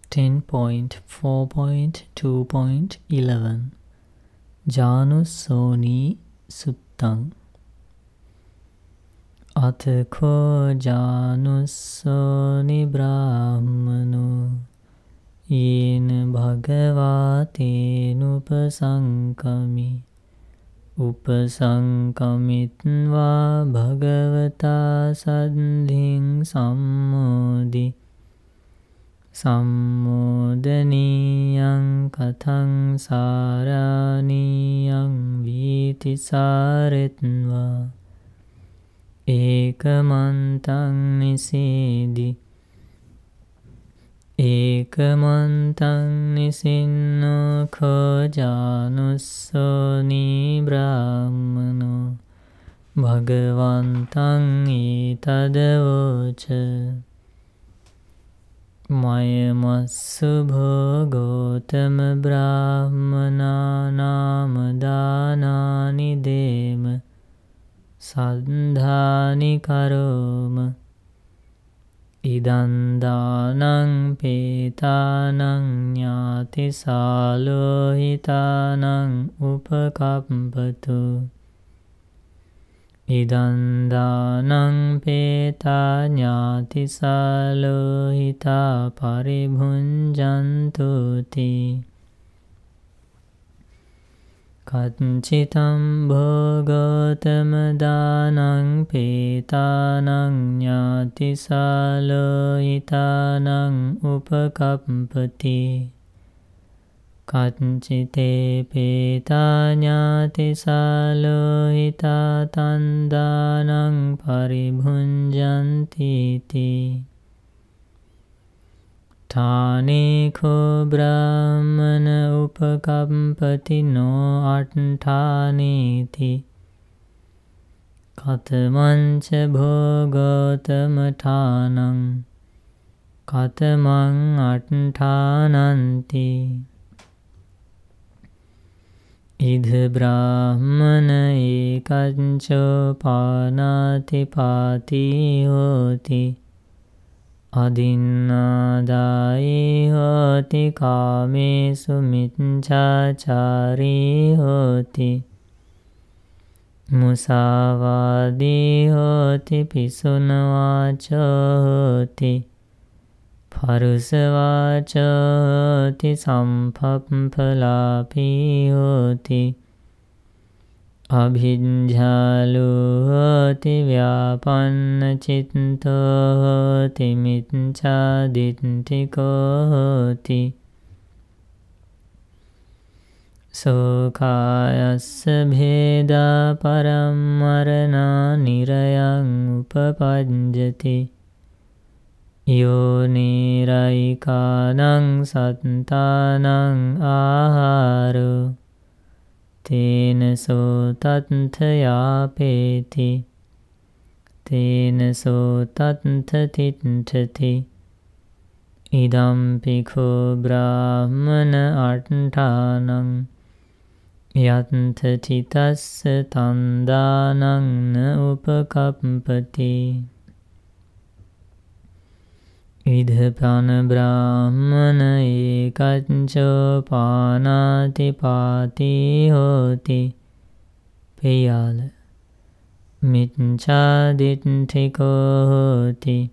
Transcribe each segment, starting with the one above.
10.4.2.11 Janusoni Suttam Athako Janusoni Brahmano Yen Bhagavate Nupasankami Upasankamitva Bhagavata Sadhing Sammodi Sammodaniyang Kathang Saraniyang Viti Saritva Ekamantang Nisidi Ekamantang Nisinno Khajanusoni Brahmano Bhagavantang Itadavocha Mayamassu Bhagotama Brahmana Namadhanani Dema Sadhani Karoma Idandanang Petanang Nyati Salohitanang Upakampatu Idandanang Peta Nyati Salohita Paribhunjantuti Kachitam Bhagotama Danang Petanang Nyati Salohitanang Upakampati Kachite Peta Nyati Salohita Tandanang Paribhunjantiti Thane ko Brahmana Upakampati no Atthane Katamancha Bhagotama Thanang Katamang Atthananti Idha Brahmana Ekancho Panati Pati Hoti Adinadayi Hoti Kamesu Michachari Hoti Musavadi Hoti Pisunavacha Hoti Parusavacha Hoti Samphaphalapi Hoti Abhijhalu Hoti Vyapanna Chitta Hoti Mitchadittiko Hoti Sokayasya Bheda Paramarana Nirayang Upapajjati Yoniraikanang Sattanang Aharo Tena so tattayapeti Tena so tattatitthati Idam pikho brahmana atthanang Yattatitasya tandanang na upakampati Idhapana brahmana ekacho panati pati hoti Peyala Mitchadittiko hoti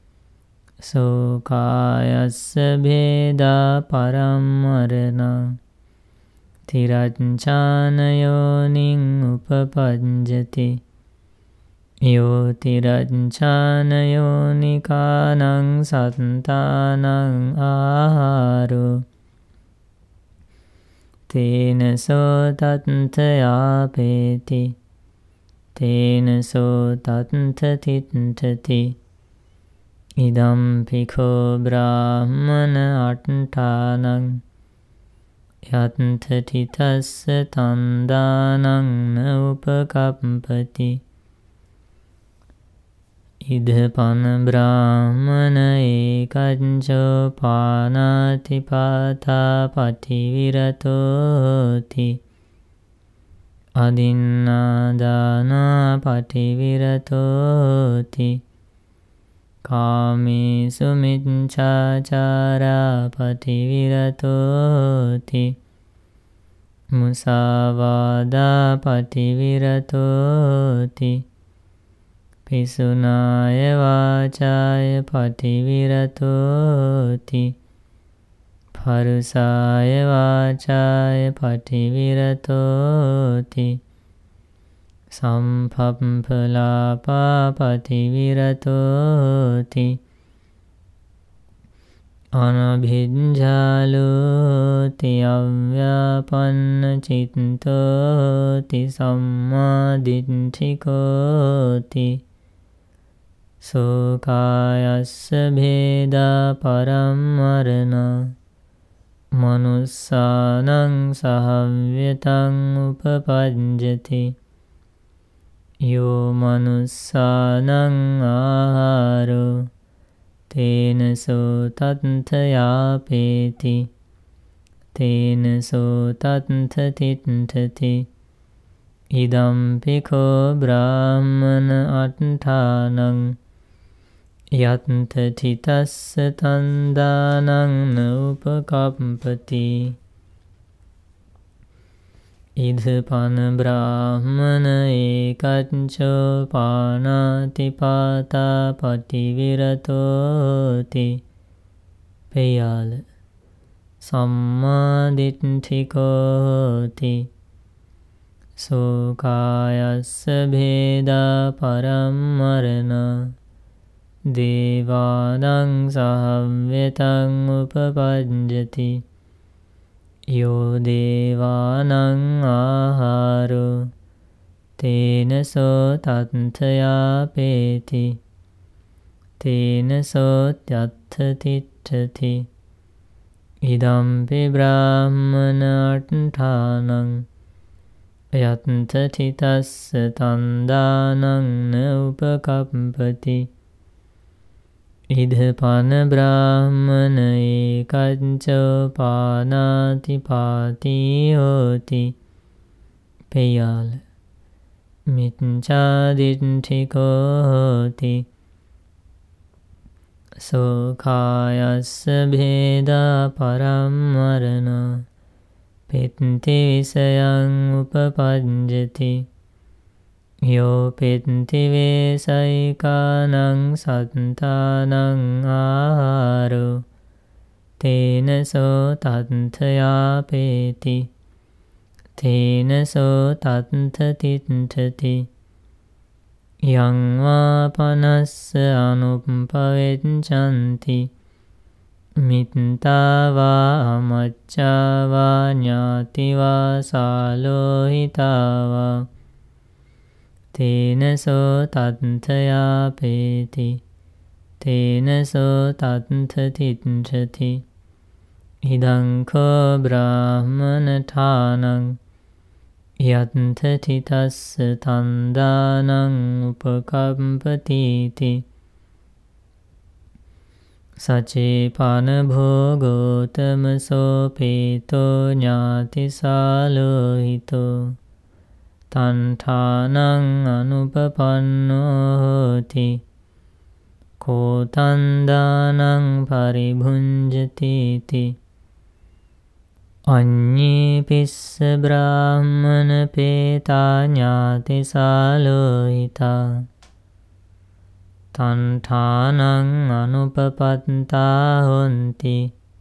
Sokayasya bheda paramarana Tirachana yoning upapajjati Yo tirachana yonikanang sattanang aharo Tena so tattayapeti Tena so tattatitthati Idam pikho brahmana atthanang Yattatitasya tandanang na upakampati Idhapana brahmana ekacho panati pata pativirato hoti Adinnadana pativirato hoti කාමේසු මිච්ඡාචාරා පටිවිරතෝති මුසාවාදා පටිවිරතෝති පිසුනාය වාචාය පටිවිරතෝති පරුසාය වාචාය පටිවිරතෝති සම්පප්පලාපා පටිවිරතෝති අනභිජ්ජාලෝති අව්‍යාපන්න චිත්තෝති සම්මාදිට්ඨිකෝති සෝකායස්ස භේදා පරම්මරණ මනුස්සානං සහව්‍යතං උපපජ්ජති යෝ මනුස්සානං ආහාරෝ තේන සෝතත්ථ යාපේති තේන සෝතත්ථ තිට්ඨති ඉදම්පිකෝ බ්‍රාහ්මන අට්ඨානං යත්ථ තිතස්ස තන්දානං නූපකම්පති ඉදපන බ්‍රාහ්මන ඒකච්චෝ පානාති පාතා පටිවිරතෝති පෙයාල සම්මාදිට්ඨිකෝති සෝකායස්ස භේදා පරම්මරණ දේවානං සහව්‍යතං උපපජ්ජති යෝ දේවානං ආහාරෝ තේන සෝතත්ථ යාපේති තේන සෝත්‍යත්ථ තිට්ඨති ඉදම්පි බ්‍රාහ්මන අට්ඨානං යත්ථ තිතස්ස තන්දානං නූපකම්පති ඉදපන බ්‍රාහ්මන ඒකච්චෝ පානාති පාතී හෝති පෙයාල මිච්ඡාදිට්ඨිකෝ හෝති සෝකායස්ස භේදා පරම්මරණ පෙත්ති විසයං උපපජ්ජති යෝ පෙත්ති වේසයිකානං සත්තානං ආහාරෝ තේන සෝතත්ථ යාපේති තේන සෝතත්ථ තිට්ඨති යං වා පනස්ස අනුප්පවෙච්ඡanti මිත්තා වා අමච්ඡා වා ඥාති වා සාලෝහිතා වා තේන සෝතත්ථ යාපේති තේන සෝතත්ථ තිට්ඨති ඉදං කෝ බ්‍රාහ්මනඨානං යත්ථ තිතස්ස තන්දානං උපකම්පතිති සචේපන භෝගෝතම සෝපේතෝ ඥාතිසාලෝහිතෝ තණ්ඨානං අනුපපන්නෝ හෝති කෝතන්දානං පරිභුඤ්ජතිති අඤ්ඤේ පිස්ස බ්‍රාහ්මන පේතා ඥාතිසාලෝහිතා තණ්ඨානං අනුපපත්තා හොන්ති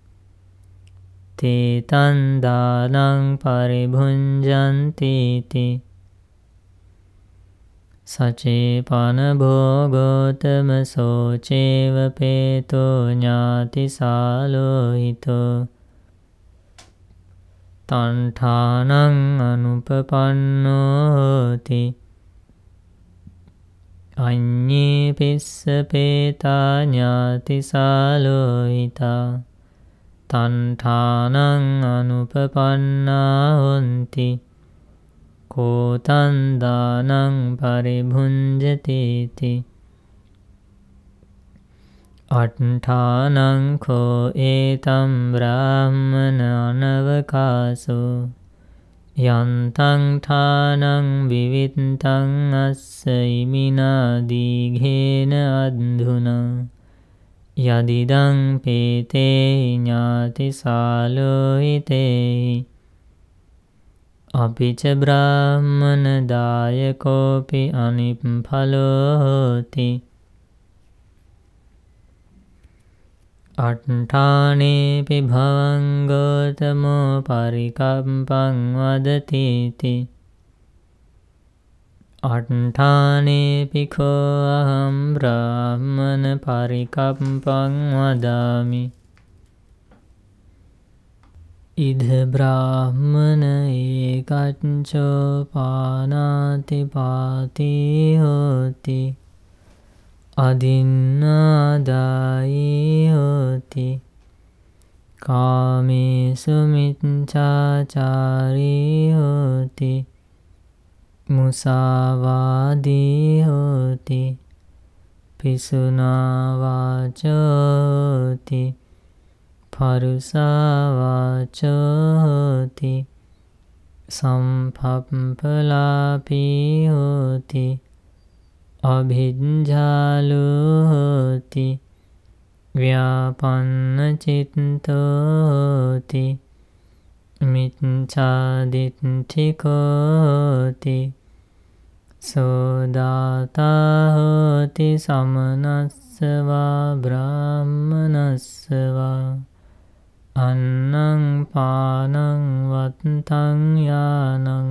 තේ තන්දානං පරිභුඤ්ජන්තිති සචේපන භෝගෝතම සෝචේව පේතෝ ඥාතිසාලෝහිතෝ තණ්ඨානං අනුපපන්නෝ හෝති අඤ්ඤේ පිස්ස පේතා ඥාතිසාලෝහිතා තණ්ඨානං අනුපපන්නා හොන්ති කෝතන්දානං පරිභුඤ්ජතිති අට්ඨානං කෝ ඒතම් බ්‍රාහ්මන අනවකාසෝ යන්තං ඨානං විවිත්තං අස්ස ඉමිනා දීඝේන අද්ධුනා යදිදං පීතේ ඥාති සාලෝහිතේ අපිච බ්‍රාහ්මන දායකෝපි අනිප්ඵලෝ හෝති අට්ඨානේපි භවං ගෝතමෝ පරිකම්පං වදතිති අට්ඨානේපි කෝ අහං බ්‍රාහ්මන පරිකම්පං වදාමි ඉද බ්‍රාහ්මන ඒකච්චෝ පානාති පාති හෝති අදින්නාදායි හෝති කාමේසු මිච්ඡාචාරී හෝති මුසාවාදී හෝති පිසුනා වාචෝ හෝති පරුසා වාචෝ හෝති සම්පප්පලාපී හෝති අභිජ්ජාලෝ හෝති ව්‍යාපන්න චිත්තෝ හෝති මිච්ඡාදිට්ඨිකෝ හෝති සෝදාතා හෝති සමනස්සවා බ්‍රාහ්මනස්සවා අන්නං පානං වත්තං යානං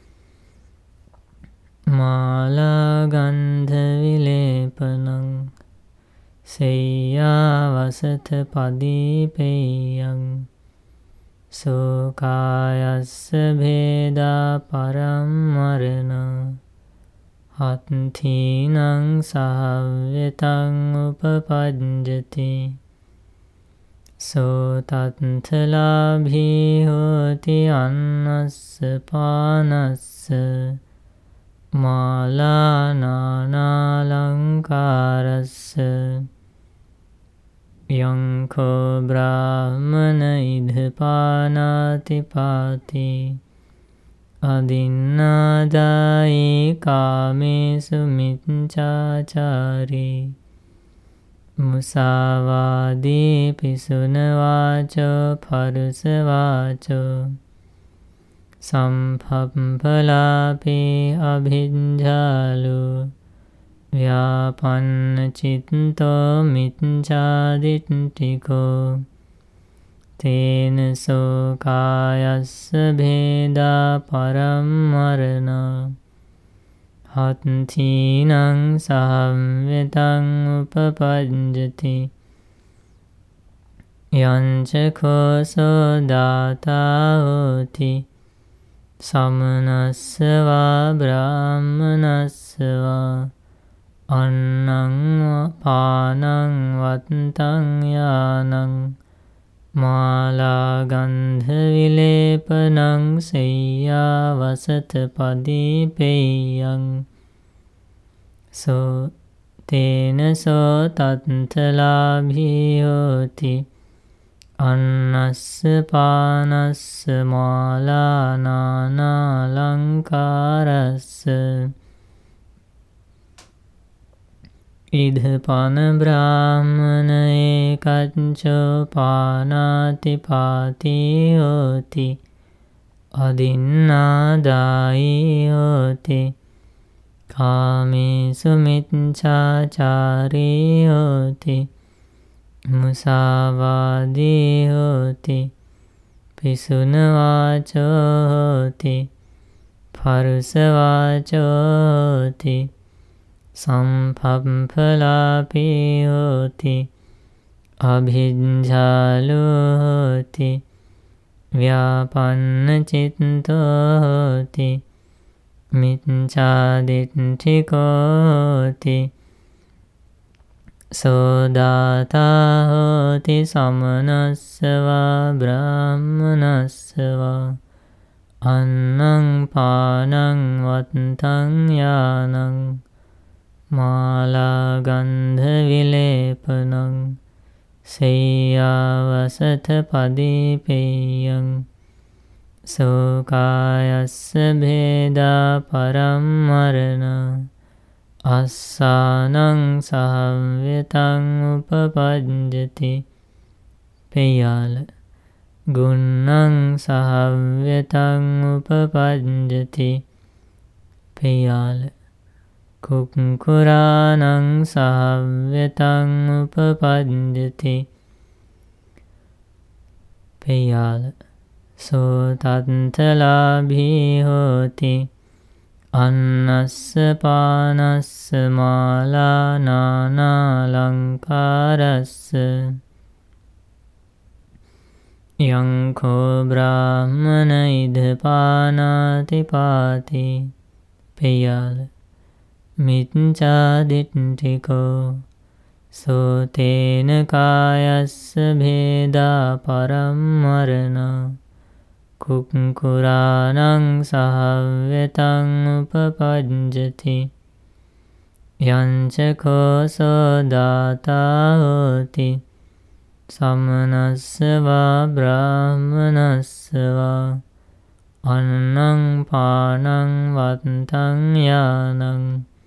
මාලාගන්ධ විලේපනං සෙය්‍යාවසත පදීපෙය්‍යං සෝකායස්ස භේදා පරම්මරණ හත්ථීනං සහව්‍යතං උපපජ්ජති සෝතත්ථලාභී හෝති අන්නස්ස පානස්ස මාලානානාලංකාරස්ස යංකෝ බ්‍රාහ්මන ඉදපානාති පාති අදින්නාදායි කාමේසු මිච්ඡාචාරී මුසාවාදී පිසුනවාචෝ පරුසවාචෝ සම්පප්පලාපේ අභිජ්ජාලු ව්‍යාපන්න චිත්තෝ මිච්ඡාදිට්ඨිකෝ තේන සෝකායස්ස භේදා පරම්මරණ හත්ථීනං සහව්‍යතං උපපජ්ජති යංච කෝසෝ දාතා හෝති සමනස්සවා බ්‍රාහ්මනස්සවා අන්නං පානං වත්තං යානං මාලාගන්ධ විලේපනං සෙය්‍යාවසත පදීපෙය්‍යං සෝ තේන සෝ තත්ථලාභී හෝති අන්නස්ස පානස්ස මාලානානාලංකාරස්ස ඉදපන බ්‍රාහ්මන ඒකච්චෝ පානාති පාති හෝති අදින්නාදායි හෝති කාමේසු මිච්ඡාචාරී හෝති මුසාවාදී හෝති පිසුනවාචෝ හෝති පරුසවාචෝ හෝති සම්පප්පලාපී හෝති අභිජ්ජාලෝ හෝති ව්‍යාපන්න චිත්තෝ හෝති මිච්ඡාදිට්ඨිකෝ හෝති සෝදාතා හෝති සමනස්සවා බ්‍රාහ්මනස්සවා අන්නං පානං වත්තං යානං මාලාගන්ධ විලේපනං සෙය්‍යාවසත පදීපෙය්‍යං සෝකායස්ස භේදා පරම්මරණ අස්සානං සහව්‍යතං උපපජ්ජති පෙය්‍යාල ගුන්නං සහව්‍යතං උපපජ්ජති පෙය්‍යාල කුක්කුරානං සහව්‍යතං උපපජ්ජති පෙය්‍යාල සෝ තත්තලාභී හෝති අන්නස්ස පානස්ස මාලා නානාලංකාරස්ස යං කෝ බ්‍රාහ්මන ඉදපානාති පාති පෙය්‍යාල මිච්ඡා දිට්ඨිකෝ සෝ තේන කායස්ස භේදා පරම්මරණ කුක්කුරානං සහව්‍යතං උපපජ්ජති යංච කෝසෝ දාතා හෝති සමනස්ස වා බ්‍රාහ්මනස්ස වා අන්නං පානං වත්තං යානං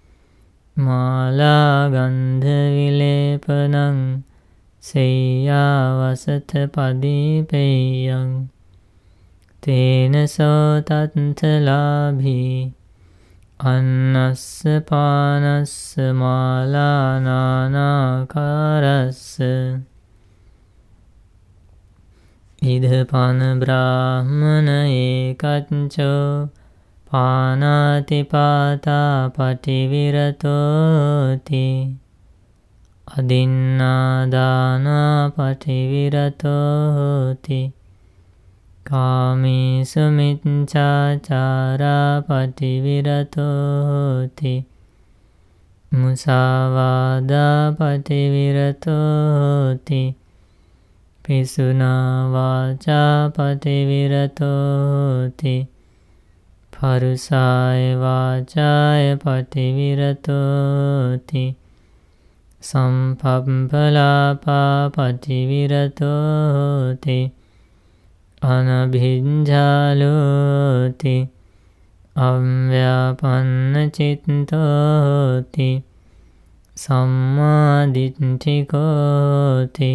මාලා ගන්ධ විලේපනං සෙය්‍යා වසත පදීපෙය්‍යං තේන සෝ තත්තලාභී අන්නස්ස පානස්ස මාලා නානාකාරස්ස ඉදපන බ්‍රාහ්මන ඒකච්චෝ පානාති පාතා පටිවිරතෝති අදින්නාදානා පටිවිරතෝති කාමේසු මිච්ඡාචාරා පටිවිරතෝති මුසාවාදා පටිවිරතෝති පිසුනා වාචා පටිවිරතෝති පරුසාය වාචාය පටිවිරතෝති සම්පප්පලාපා පටිවිරතෝති අනභිඤ්ජාලෝති අව්‍යාපන්න චිත්තෝති සම්මාදිට්ඨිකෝති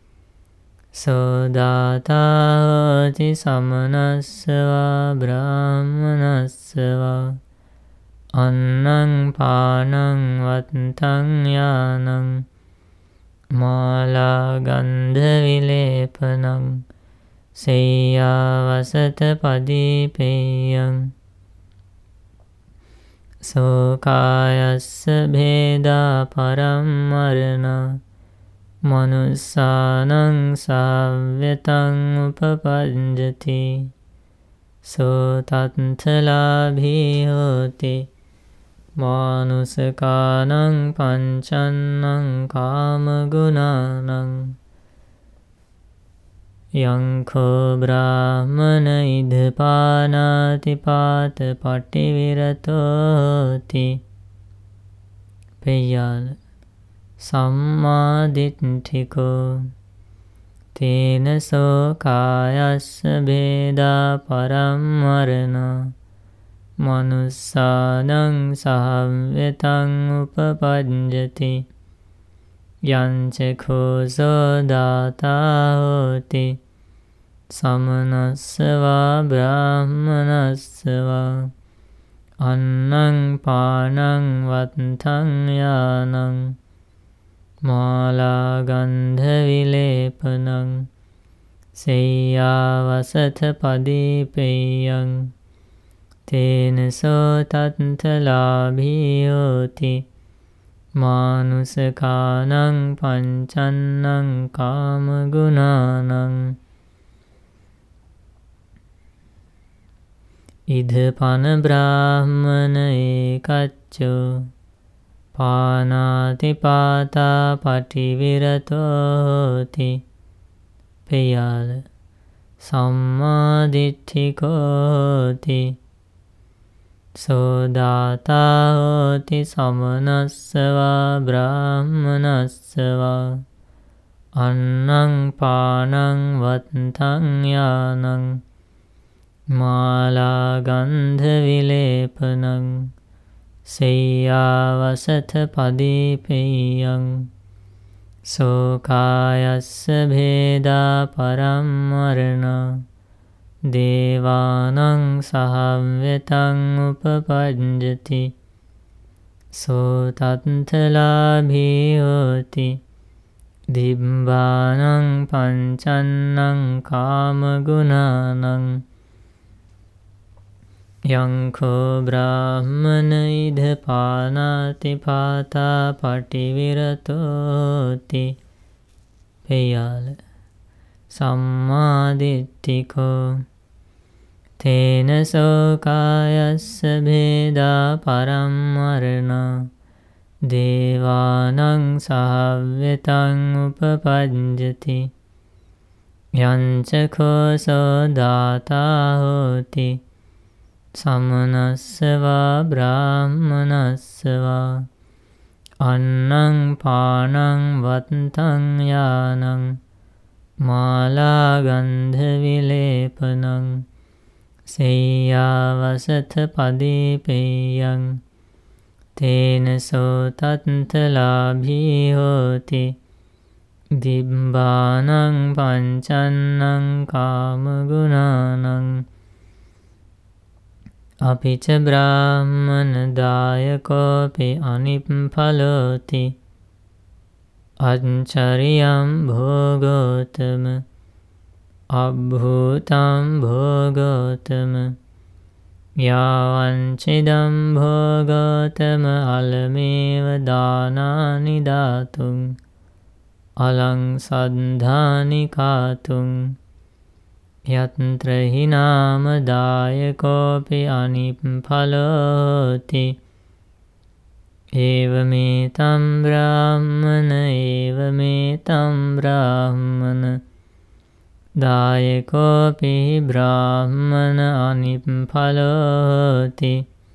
සෝදාතාති සමනස්සවා බ්‍රාහ්මනස්සවා අන්නං පානං වත්තං යානං මාලා ගන්ධ විලේපනං සෙය්‍යා වසත පදීපෙය්‍යං සෝකායස්ස භේදා පරම්මරණ මනුස්සානං සාව්‍යතං උපපජ්ජති සෝ තත්තලාභී හෝති මානුසකානං පංචන්නං කාමගුණානං යං කෝ බ්‍රාහ්මන ඉදපානාති පාත පටිවිරතෝති පෙය්‍යාල සම්මාදිට්ඨිකෝ තේන සෝ කායස්ස භේදා පරම්මරණ මනුස්සානං සහව්‍යතං උපපජ්ජති යංච කෝසෝ දාතා හෝති සමනස්ස වා බ්‍රාහ්මනස්ස වා අන්නං පානං වත්තං යානං මාලා ගන්ධ විලේපනං සෙය්‍යා වසත පදීපෙය්‍යං තේන සෝ තත්තලාභී හෝති මානුසකානං පංචන්නං කාමගුණානං ඉදපන බ්‍රාහ්මන ඒකච්චෝ පානාති පාතා පටිවිරතෝති පෙය්‍යාල සම්මාදිට්ඨිකෝති සෝදාතා හෝති සමනස්සවා බ්‍රාහ්මනස්සවා අන්නං පානං වත්තං යානං මාලා ගන්ධ විලේපනං සෙය්‍යාවසත පදීපෙය්‍යං සෝකායස්ස භේදා පරම්මරණා දේවානං සහව්‍යතං උපපජ්ජති සෝතත්තලාභී හෝති දිබ්බානං පංචන්නං කාමගුණානං යංකෝ බ්‍රාහ්මන ඉදපානාති පාතා පටිවිරතෝති පෙයාල සම්මාදිට්ඨිකෝ තේන සෝකායස්ස භේදා පරම්මරණා දේවානං සහව්‍යතං උපපජ්ජති යංචකෝ සෝදාතා හෝති සමනස්සවා බ්‍රාහ්මනස්සවා අන්නං පානං වත්තං යානං මාලාගන්ධ විලේපනං සෙය්‍යාවසත පදීපෙය්‍යං තේන සෝතත්තලාභී හෝති දිබ්බානං පංචන්නං කාමගුණානං අපිච බ්‍රාහ්මන දායකෝපි අනිප්ඵලෝති අච්චරියම් භෝගෝතම අබ්භූතම් භෝගෝතම යාවංචිදම් භෝගෝතම අලමේව දානානි දාතුං අලං සද්ධානි කාතුං යත්‍ර හිනාම දායකෝපි අනිප්ඵලෝති ඒවමේතම් බ්‍රාහ්මන ඒවමේතම් බ්‍රාහ්මන දායකෝපි බ්‍රාහ්මන අනිප්ඵලෝති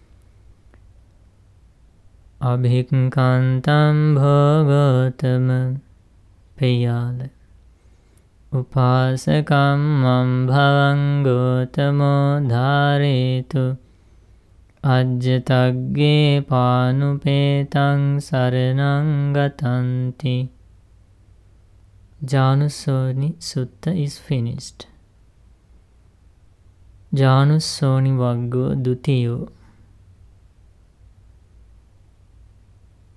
අභික්ඛන්තං භෝගෝතම පෙයාල උපාසකම් මම් භවං ගෝතමෝ ධාරේතු අජ්ජතග්ගේ පානුපේතං සරණං ගතන්ති. Janusoni Sutta is finished. Janusoni Vaggo Dutiyo